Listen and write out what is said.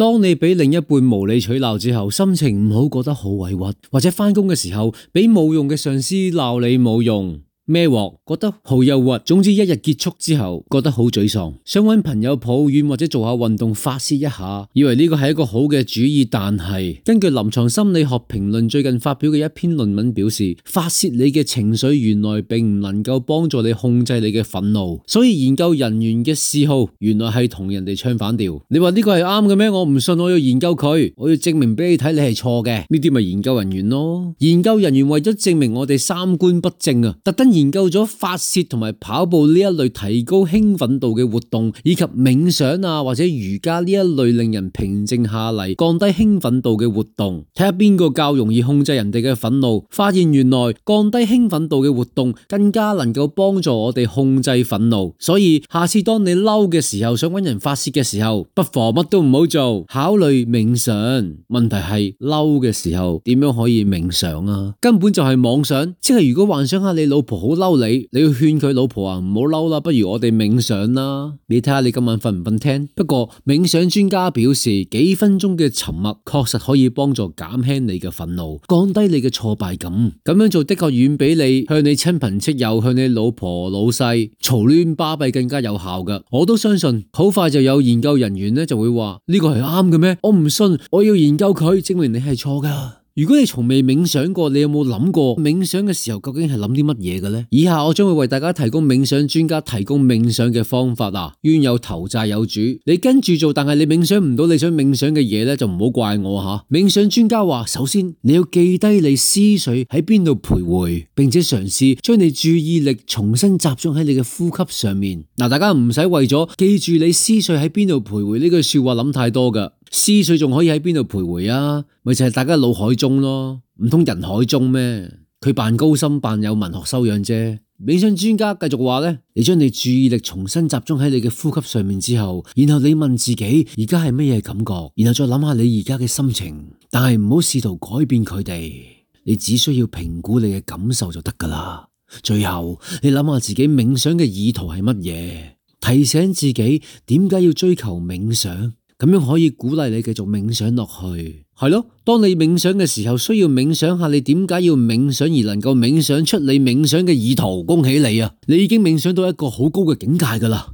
當你俾另一半無理取鬧之後，心情唔好，覺得好委屈，或者返工嘅時候俾冇用嘅上司鬧你冇用，孭鑊，覺得好憂鬱，總之一日結束之後覺得好沮喪，想揾朋友抱怨或者做下運動發洩一下，以為呢個係一個好嘅主意，但係根據臨床心理學評論最近發表嘅一篇論文表示，發洩你嘅情緒原來並唔能夠幫助你控制你嘅憤怒，所以研究人員嘅嗜好原來係同人哋唱反調。你話呢個係啱嘅咩？我唔信，我要研究佢，我要證明俾你睇你係錯嘅。呢啲咪研究人員咯？研究人員為咗證明我哋三觀不正啊，特登研究咗發洩同埋跑步呢一類提高興奮度嘅活動，以及冥想啊或者瑜伽呢一類令人平靜下嚟、降低興奮度嘅活動，睇下邊個較容易控制人哋嘅憤怒。發現原來降低興奮度嘅活動更加能夠幫助我哋控制憤怒。所以下次當你嬲嘅時候，想揾人發洩嘅時候，不妨乜都唔好做，考慮冥想。問題係嬲嘅時候點樣可以冥想啊？根本就係妄想，即係如果幻想下你老婆好嬲你要勸佢老婆啊，唔好嬲啦，不如我哋冥想啦。你睇下你今晚瞓唔瞓聽？不過冥想專家表示，幾分鐘嘅沉默確實可以幫助減輕你嘅憤怒，降低你嘅挫敗感。咁樣做的確遠比你向你親朋戚友、向你老婆老細嘈亂巴閉更加有效噶。我都相信好快就有研究人員就會話呢個係啱嘅咩？我唔信，我要研究佢，證明你係錯噶。如果你從未冥想過，你有冇諗過冥想嘅時候究竟係諗啲乜嘢嘅呢？以下我將會為大家提供冥想專家提供冥想嘅方法啊！冤有頭債有主，你跟住做，但係你冥想唔到你想冥想嘅嘢呢，就唔好怪我吓。冥想專家話，首先你要記低你思緒喺邊度徘徊，並且嘗試將你注意力重新集中喺你嘅呼吸上面。嗱，大家唔使為咗記住你思緒喺邊度徘徊呢句說話諗太多噶。思緒仲可以喺邊度徘徊啊？咪就係大家腦海中咯，唔通人海中咩？佢扮高深，扮有文學修養啫。冥想專家繼續話咧，你將你注意力重新集中喺你嘅呼吸上面之後，然後你問自己而家係乜嘢感覺，然後再諗下你而家嘅心情，但係唔好試圖改變佢哋，你只需要評估你嘅感受就得噶啦。最後你諗下自己冥想嘅意圖係乜嘢，提醒自己點解要追求冥想。咁樣可以鼓勵你繼續冥想落去，係咯。當你冥想嘅時候，需要冥想下你點解要冥想，而能夠冥想出你冥想嘅意圖。恭喜你啊，你已經冥想到一個好高嘅境界噶啦。